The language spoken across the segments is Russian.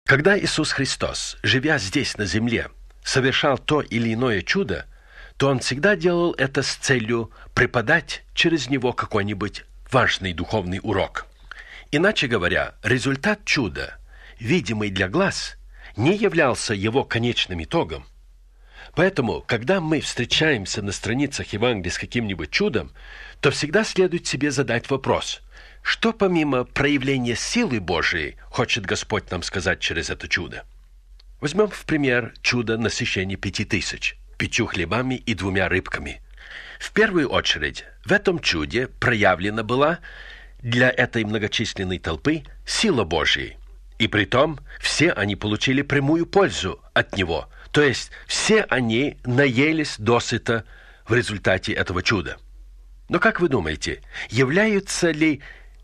Когда Иисус Христос, живя здесь на земле, совершал то или иное чудо, то Он всегда делал это с целью преподать через него какой-нибудь важный духовный урок. Иначе говоря, результат чуда, видимый для глаз, не являлся его конечным итогом. Поэтому, когда мы встречаемся на страницах Евангелия с каким-нибудь чудом, то всегда следует себе задать вопрос: что помимо проявления силы Божией хочет Господь нам сказать через это чудо? Возьмем в пример чудо насыщения 5000 5 хлебами и 2 рыбками. В первую очередь, в этом чуде проявлена была для этой многочисленной толпы сила Божья. И притом все они получили прямую пользу от него. То есть все они наелись досыта в результате этого чуда. Но как вы думаете, являются ли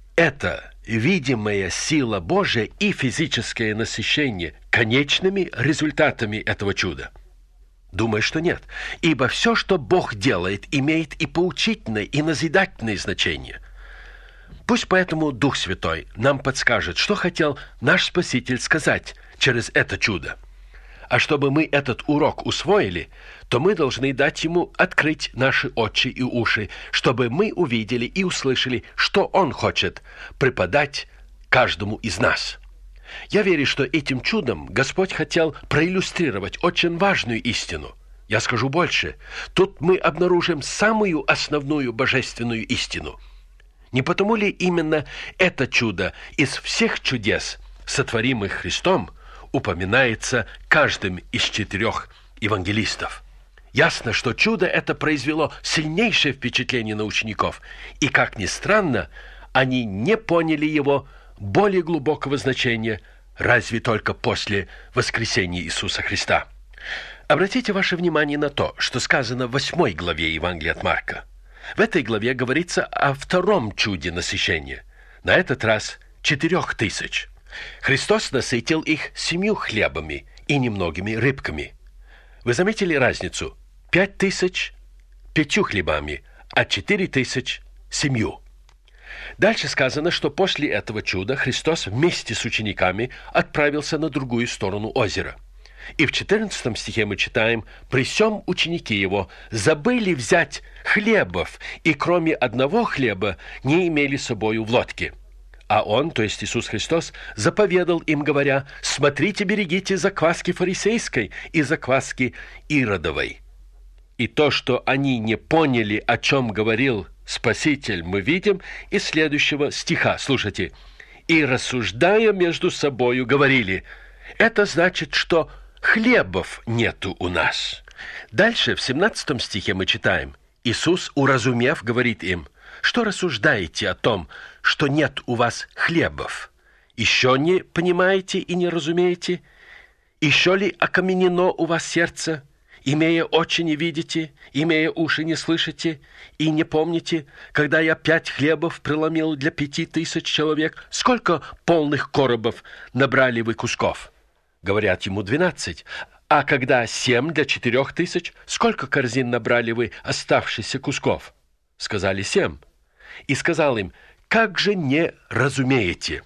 эта видимая сила Божия и физическое насыщение конечными результатами этого чуда? Думаю, что нет. Ибо все, что Бог делает, имеет и поучительное, и назидательное значение. Пусть поэтому Дух Святой нам подскажет, что хотел наш Спаситель сказать через это чудо. А чтобы мы этот урок усвоили, то мы должны дать Ему открыть наши очи и уши, чтобы мы увидели и услышали, что Он хочет преподать каждому из нас. Я верю, что этим чудом Господь хотел проиллюстрировать очень важную истину. Я скажу больше. Тут мы обнаружим самую основную божественную истину. Не потому ли именно это чудо из всех чудес, сотворимых Христом, упоминается каждым из 4 евангелистов? Ясно, что чудо это произвело сильнейшее впечатление на учеников, и, как ни странно, они не поняли его более глубокого значения, разве только после воскресения Иисуса Христа. Обратите ваше внимание на то, что сказано в 8 главе Евангелия от Марка. В этой главе говорится о втором чуде насыщения, на этот раз 4000. Христос насытил их 7 хлебами и немногими рыбками. Вы заметили разницу? 5000 5 хлебами, а 4000 7. Дальше сказано, что после этого чуда Христос вместе с учениками отправился на другую сторону озера. И в 14 стихе мы читаем: «При сем ученики его забыли взять хлебов, и кроме 1 хлеба не имели с собою в лодке». А Он, то есть Иисус Христос, заповедал им, говоря: «Смотрите, берегите закваски фарисейской и закваски Иродовой». И то, что они не поняли, о чем говорил Спаситель, мы видим из следующего стиха. Слушайте. «И, рассуждая между собою, говорили: это значит, что хлебов нету у нас». Дальше, в 17 стихе мы читаем: Иисус, уразумев, говорит им: «Что рассуждаете о том, что нет у вас хлебов? Еще не понимаете и не разумеете? Еще ли окаменено у вас сердце? Имея очи не видите, имея уши не слышите, и не помните, когда я 5 хлебов преломил для 5000 человек, сколько полных коробов набрали вы кусков?» Говорят ему: 12. «А когда 7 для 4000, сколько корзин набрали вы оставшихся кусков?» Сказали: 7. И сказал им: «Как же не разумеете?»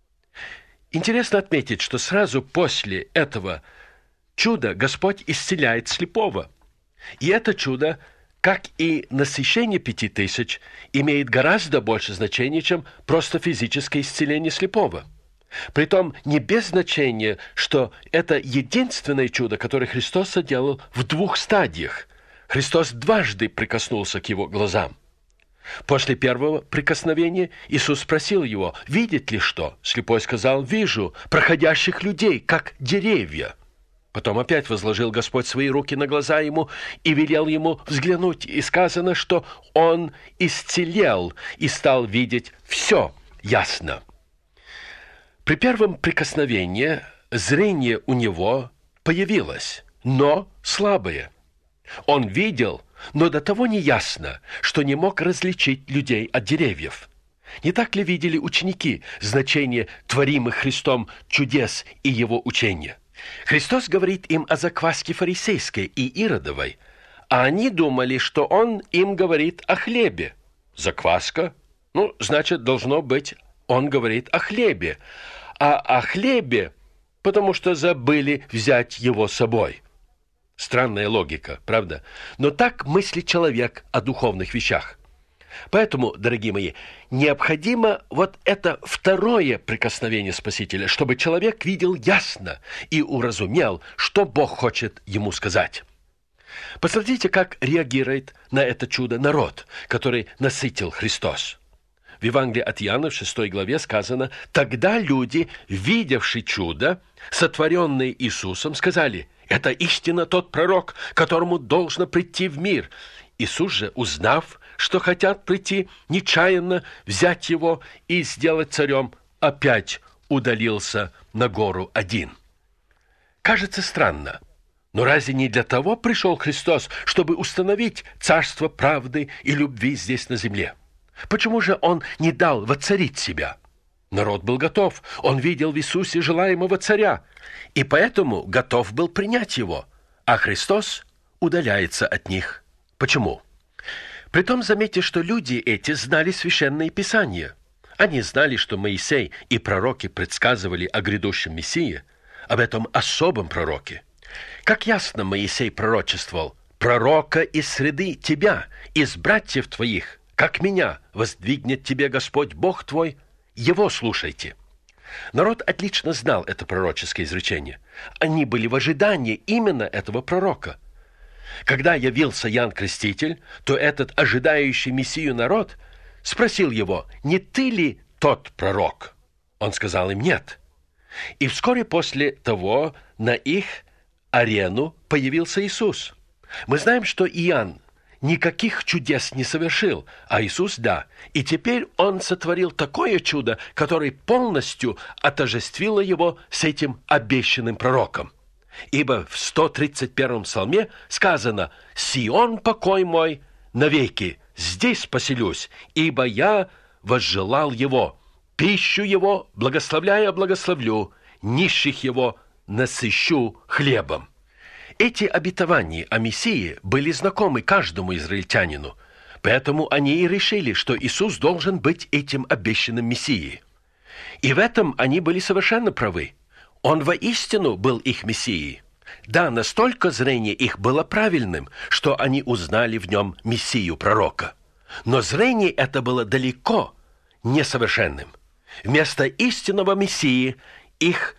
Интересно отметить, что сразу после этого чуда Господь исцеляет слепого. И это чудо, как и насыщение 5000, имеет гораздо больше значения, чем просто физическое исцеление слепого. Притом не без значения, что это единственное чудо, которое Христос соделал в 2 стадиях. Христос дважды прикоснулся к его глазам. После первого прикосновения Иисус спросил его: «Видит ли что?» Слепой сказал: «Вижу проходящих людей, как деревья». Потом опять возложил Господь свои руки на глаза ему и велел ему взглянуть, и сказано, что он исцелел и стал видеть все ясно. При первом прикосновении зрение у него появилось, но слабое. Он видел, но до того неясно, что не мог различить людей от деревьев. Не так ли видели ученики значение творимых Христом чудес и его учения? Христос говорит им о закваске фарисейской и Иродовой, а они думали, что Он им говорит о хлебе. Закваска? Значит, должно быть, Он говорит о хлебе. А о хлебе потому что забыли взять его с собой. Странная логика, правда? Но так мыслит человек о духовных вещах. Поэтому, дорогие мои, необходимо вот это второе прикосновение Спасителя, чтобы человек видел ясно и уразумел, что Бог хочет ему сказать. Посмотрите, как реагирует на это чудо народ, который насытил Христос. В Евангелии от Иоанна в 6 главе сказано: «Тогда люди, видевшие чудо, сотворенное Иисусом, сказали: это истинно тот пророк, которому должно прийти в мир». Иисус же, узнав, что хотят прийти, нечаянно взять его и сделать царем, опять удалился на гору один. Кажется странно, но разве не для того пришел Христос, чтобы установить царство правды и любви здесь на земле? Почему же Он не дал воцарить себя? Народ был готов, он видел в Иисусе желаемого царя, и поэтому готов был принять его, а Христос удаляется от них. Почему? Притом заметьте, что люди эти знали Священное Писание. Они знали, что Моисей и пророки предсказывали о грядущем Мессии, об этом особом пророке. Как ясно Моисей пророчествовал: «Пророка из среды тебя, из братьев твоих, как меня, воздвигнет тебе Господь Бог твой, его слушайте». Народ отлично знал это пророческое изречение. Они были в ожидании именно этого пророка. Когда явился Иоанн Креститель, то этот ожидающий Мессию народ спросил его: «Не ты ли тот пророк?» Он сказал им: «Нет». И вскоре после того на их арену появился Иисус. Мы знаем, что Иоанн никаких чудес не совершил, а Иисус – да. И теперь Он сотворил такое чудо, которое полностью отождествило Его с этим обещанным пророком. Ибо в 131-м псалме сказано: «Сион покой мой навеки, здесь поселюсь, ибо я возжелал его, пищу его благословлю, нищих его насыщу хлебом». Эти обетования о Мессии были знакомы каждому израильтянину, поэтому они и решили, что Иисус должен быть этим обещанным Мессией. И в этом они были совершенно правы. Он воистину был их Мессией. Да, настолько зрение их было правильным, что они узнали в нем Мессию пророка. Но зрение это было далеко несовершенным. Вместо истинного Мессии их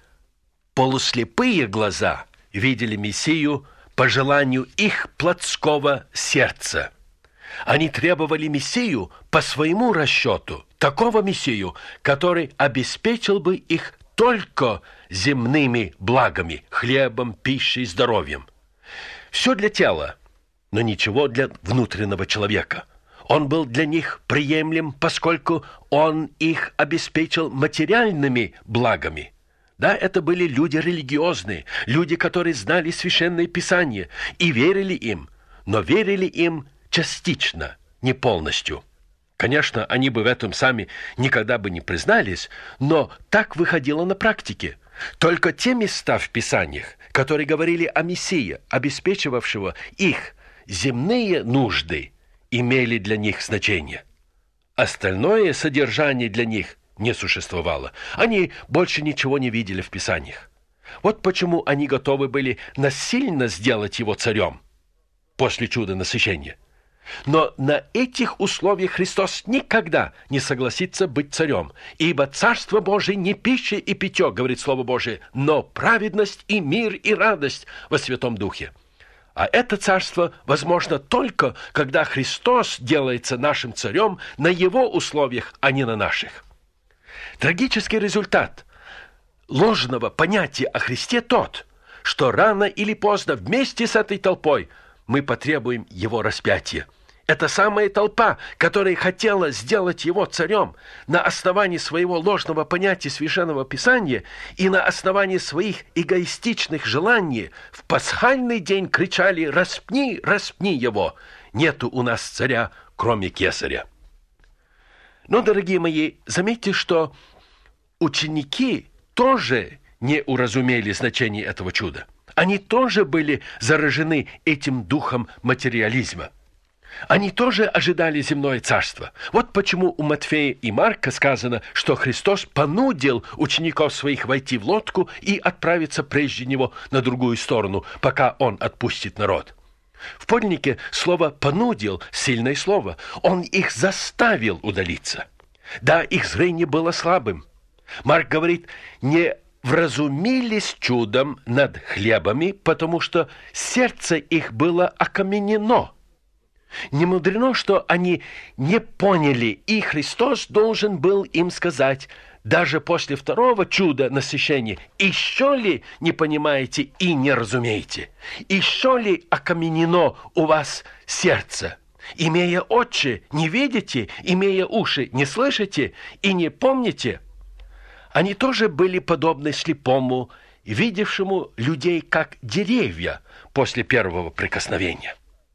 полуслепые глаза видели Мессию по желанию их плотского сердца. Они требовали Мессию по своему расчету, такого Мессию, который обеспечил бы их только земными благами, хлебом, пищей, здоровьем. Все для тела, но ничего для внутреннего человека. Он был для них приемлем, поскольку он их обеспечил материальными благами. Да, это были люди религиозные, люди, которые знали Священное Писание и верили им, но верили им частично, не полностью. Конечно, они бы в этом сами никогда бы не признались, но так выходило на практике. Только те места в Писаниях, которые говорили о Мессии, обеспечивавшего их земные нужды, имели для них значение. Остальное содержание для них не существовало. Они больше ничего не видели в Писаниях. Вот почему они готовы были насильно сделать его царем после чуда насыщения. Но на этих условиях Христос никогда не согласится быть царем, ибо Царство Божие не пища и питье, говорит Слово Божие, но праведность и мир и радость во Святом Духе. А это царство возможно только, когда Христос делается нашим царем на Его условиях, а не на наших. Трагический результат ложного понятия о Христе тот, что рано или поздно вместе с этой толпой мы потребуем Его распятия. Это самая толпа, которая хотела сделать Его царем на основании своего ложного понятия Священного Писания и на основании своих эгоистичных желаний, в пасхальный день кричали: «Распни, распни Его! Нету у нас царя, кроме кесаря». Но, дорогие мои, заметьте, что ученики тоже не уразумели значение этого чуда. Они тоже были заражены этим духом материализма. Они тоже ожидали земное царство. Вот почему у Матфея и Марка сказано, что Христос понудил учеников своих войти в лодку и отправиться прежде него на другую сторону, пока он отпустит народ. В подлиннике слово «понудил» — сильное слово. Он их заставил удалиться. Да, их зрение было слабым. Марк говорит, не вразумились чудом над хлебами, потому что сердце их было окаменено. Не мудрено, что они не поняли, и Христос должен был им сказать, даже после второго чуда насыщения, «Еще ли не понимаете и не разумеете? Еще ли окаменено у вас сердце? Имея очи, не видите? Имея уши, не слышите и не помните?» Они тоже были подобны слепому, видевшему людей как деревья после первого прикосновения.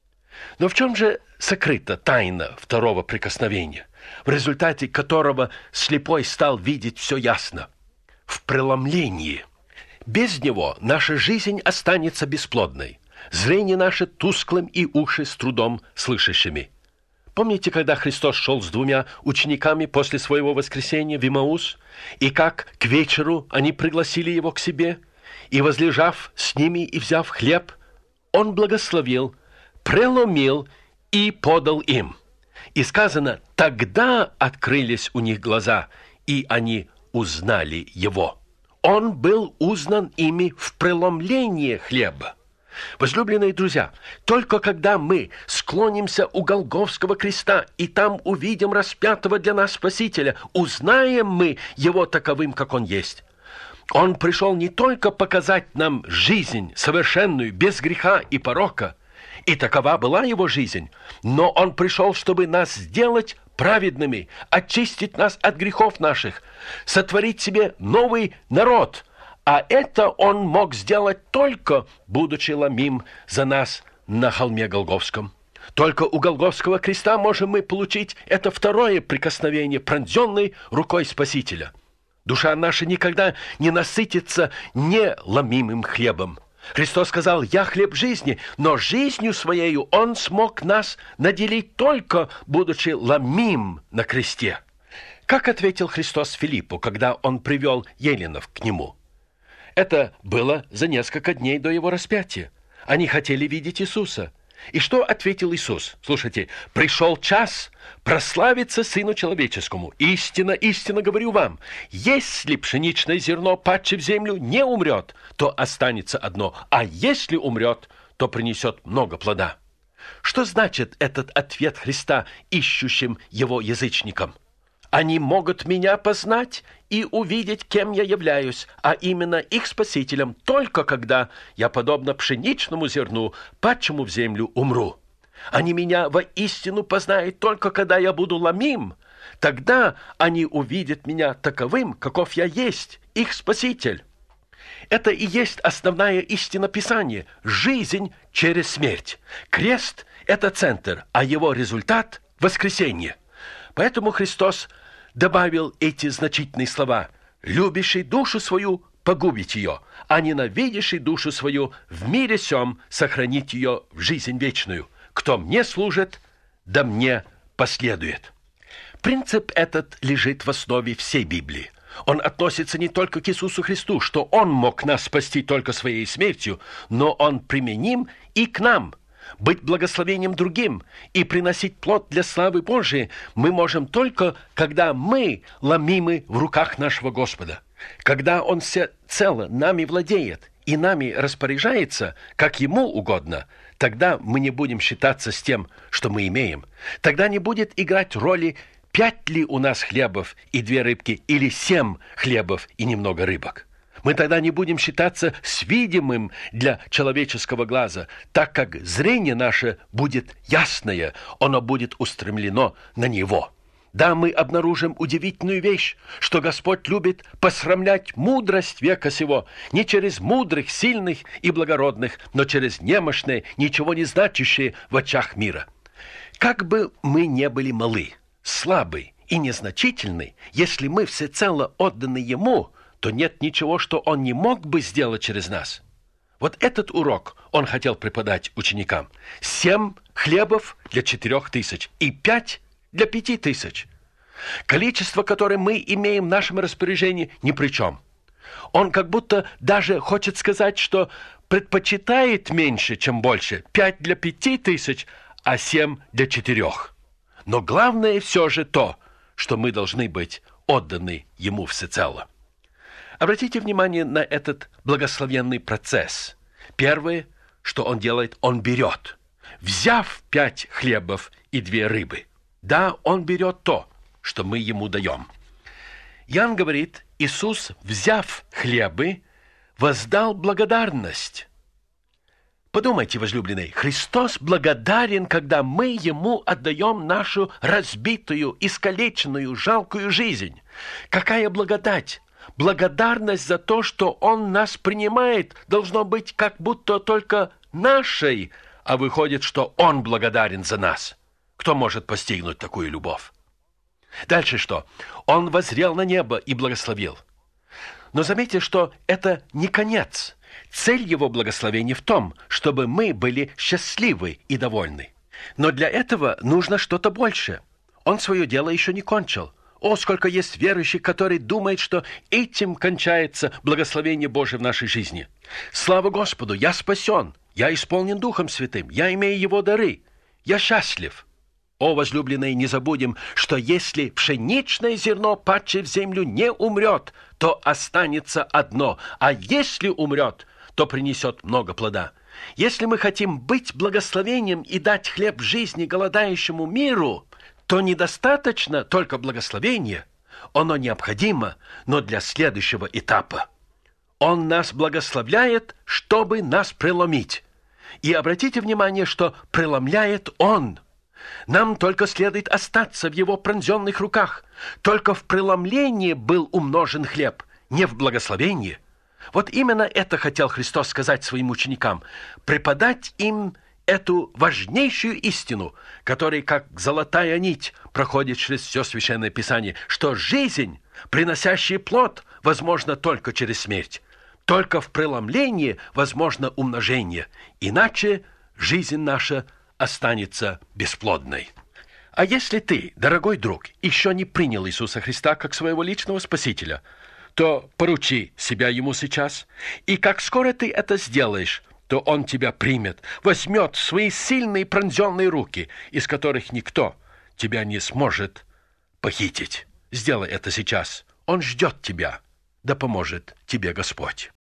Но в чем же сокрыта тайна второго прикосновения, в результате которого слепой стал видеть все ясно? В преломлении. Без него наша жизнь останется бесплодной, зрение наше тусклым и уши с трудом слышащими. Помните, когда Христос шел с двумя учениками после своего воскресения в Имаус, и как к вечеру они пригласили его к себе, и, возлежав с ними и взяв хлеб, он благословил, преломил и подал им. И сказано, тогда открылись у них глаза, и они узнали его. Он был узнан ими в преломлении хлеба. Возлюбленные друзья, только когда мы склонимся у Голгофского креста и там увидим распятого для нас Спасителя, узнаем мы его таковым, как он есть. Он пришел не только показать нам жизнь совершенную, без греха и порока, и такова была его жизнь, но он пришел, чтобы нас сделать праведными, очистить нас от грехов наших, сотворить себе новый народ. А это он мог сделать только, будучи ломим за нас на холме Голгофском. Только у Голгофского креста можем мы получить это второе прикосновение, пронзенной рукой Спасителя. Душа наша никогда не насытится неломимым хлебом. Христос сказал, «Я хлеб жизни», но жизнью Своею Он смог нас наделить только, будучи ломим на кресте. Как ответил Христос Филиппу, когда Он привел еленов к Нему? Это было за несколько дней до Его распятия. Они хотели видеть Иисуса. И что ответил Иисус? Слушайте, «Пришел час прославиться Сыну Человеческому. Истинно, истинно говорю вам, если пшеничное зерно, падшее в землю, не умрет, то останется одно, а если умрет, то принесет много плода». Что значит этот ответ Христа ищущим Его язычникам? Они могут меня познать и увидеть, кем я являюсь, а именно их Спасителем, только когда я, подобно пшеничному зерну, падшему в землю, умру. Они меня воистину познают только когда я буду ломим. Тогда они увидят меня таковым, каков я есть, их Спаситель. Это и есть основная истина Писания – жизнь через смерть. Крест – это центр, а его результат – воскресение. Поэтому Христос добавил эти значительные слова: «Любящий душу свою погубить ее, а ненавидящий душу свою в мире сем сохранить ее в жизнь вечную. Кто мне служит, да мне последует». Принцип этот лежит в основе всей Библии. Он относится не только к Иисусу Христу, что Он мог нас спасти только Своей смертью, но Он применим и к нам. Быть благословением другим и приносить плод для славы Божией мы можем только, когда мы ломимы в руках нашего Господа. Когда Он всецело нами владеет и нами распоряжается, как Ему угодно, тогда мы не будем считаться с тем, что мы имеем. Тогда не будет играть роли, 5 ли у нас хлебов и 2 рыбки, или 7 хлебов и немного рыбок. Мы тогда не будем считаться с видимым для человеческого глаза, так как зрение наше будет ясное, оно будет устремлено на Него. Да, мы обнаружим удивительную вещь, что Господь любит посрамлять мудрость века сего не через мудрых, сильных и благородных, но через немощные, ничего не значащие в очах мира. Как бы мы не были малы, слабы и незначительны, если мы всецело отданы Ему, то нет ничего, что Он не мог бы сделать через нас. Вот этот урок Он хотел преподать ученикам. 7 хлебов для 4000 и 5 для 5000. Количество, которое мы имеем в нашем распоряжении, ни при чем. Он как будто даже хочет сказать, что предпочитает меньше, чем больше. 5 для 5000, а 7 для 4. Но главное все же то, что мы должны быть отданы Ему всецело. Обратите внимание на этот благословенный процесс. Первое, что Он делает, Он берет. Взяв 5 хлебов и 2 рыбы. Да, Он берет то, что мы Ему даем. Иоанн говорит, Иисус, взяв хлебы, воздал благодарность. Подумайте, возлюбленные, Христос благодарен, когда мы Ему отдаем нашу разбитую, искалеченную, жалкую жизнь. Какая благодать! Благодарность за то, что Он нас принимает, должно быть как будто только нашей, а выходит, что Он благодарен за нас. Кто может постигнуть такую любовь? Дальше что? Он воззрел на небо и благословил. Но заметьте, что это не конец. Цель Его благословения в том, чтобы мы были счастливы и довольны. Но для этого нужно что-то большее. Он свое дело еще не кончил. О, сколько есть верующих, которые думают, что этим кончается благословение Божие в нашей жизни. Слава Господу, я спасен, я исполнен Духом Святым, я имею Его дары, я счастлив. О, возлюбленные, не забудем, что если пшеничное зерно, падшее в землю, не умрет, то останется одно, а если умрет, то принесет много плода. Если мы хотим быть благословением и дать хлеб жизни голодающему миру, то недостаточно только благословения, оно необходимо, но для следующего этапа. Он нас благословляет, чтобы нас преломить. И обратите внимание, что преломляет Он. Нам только следует остаться в Его пронзенных руках. Только в преломлении был умножен хлеб, не в благословении. Вот именно это хотел Христос сказать своим ученикам, преподать им эту важнейшую истину, которая, как золотая нить, проходит через все Священное Писание, что жизнь, приносящая плод, возможна только через смерть. Только в преломлении возможно умножение, иначе жизнь наша останется бесплодной. А если ты, дорогой друг, еще не принял Иисуса Христа как своего личного Спасителя, то поручи себя Ему сейчас, и как скоро ты это сделаешь, то Он тебя примет, возьмет в свои сильные пронзенные руки, из которых никто тебя не сможет похитить. Сделай это сейчас. Он ждет тебя. Да поможет тебе Господь.